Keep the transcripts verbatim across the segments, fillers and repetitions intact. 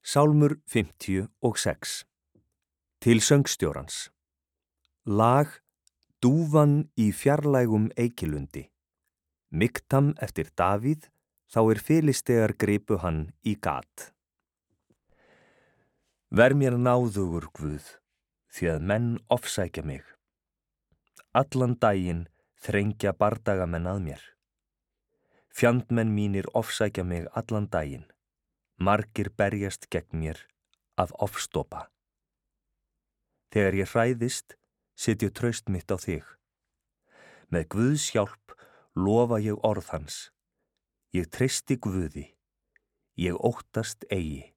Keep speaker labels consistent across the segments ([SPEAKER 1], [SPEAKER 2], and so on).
[SPEAKER 1] Sálmur fimmtíu og sex. Til söngstjórans. Lag Dúfan í fjarlægum eikilundi. Miktam eftir Davíð, þá er filistegar gripu hann í gat. Ver mér náðugur Guð, því að menn ofsækja mig. Allan daginn þrengja bardagamenn að mér. Fjandmenn mínir ofsækja mig allan daginn. Margir berjast gegn mér af ofstopa. Þegar ég hræðist, set ég traust mitt á þig. Með Guðs hjálp lofa ég orð hans. Ég treysti Guði. Ég óttast eigi.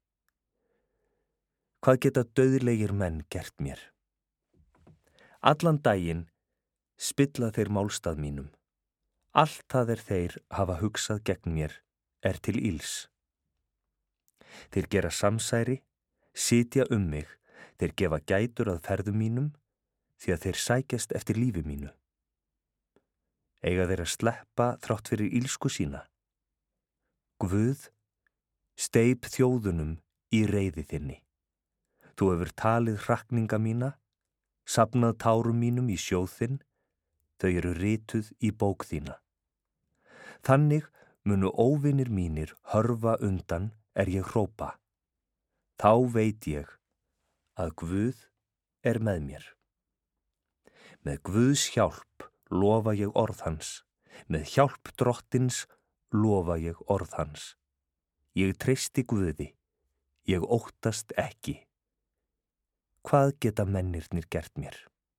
[SPEAKER 1] Hvað geta dauðlegir menn gert mér? Allan daginn spilla þeir málstað mínum. Allt það er þeir hafa hugsað gegn mér er til ills. Þeir gera samsæri, sitja um mig, þeir gefa gætur að ferðum mínum, því að þeir sækjast eftir lífi mínu. Eiga þeir að sleppa þrátt fyrir ilsku sína. Guð, steyp þjóðunum í reiði þinni. Þú hefur talið hrakninga mína, safnað tárum mínum í sjóð þinn, þau eru rituð í bók þína. Þannig munu óvinir mínir hörfa undan er ég hrópa. Þá veit ég að Guð er með mér. Með Guðs hjálp lofa ég orð hans. Með hjálp drottins lofa ég orð hans. Ég treysti Guði. Ég óttast ekki. Hvað geta mennirnir gert mér?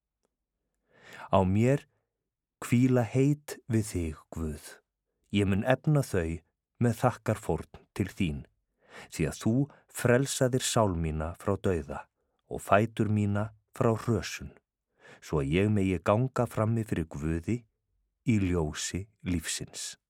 [SPEAKER 1] Á mér hvíla heit við þig, Guð. Ég mun efna þau með þakkarfórn til þín, því að þú frelsaðir sál mína frá dauða og fætur mína frá hrösun, svo að ég megi ganga frammi fyrir Guði í ljósi lífsins.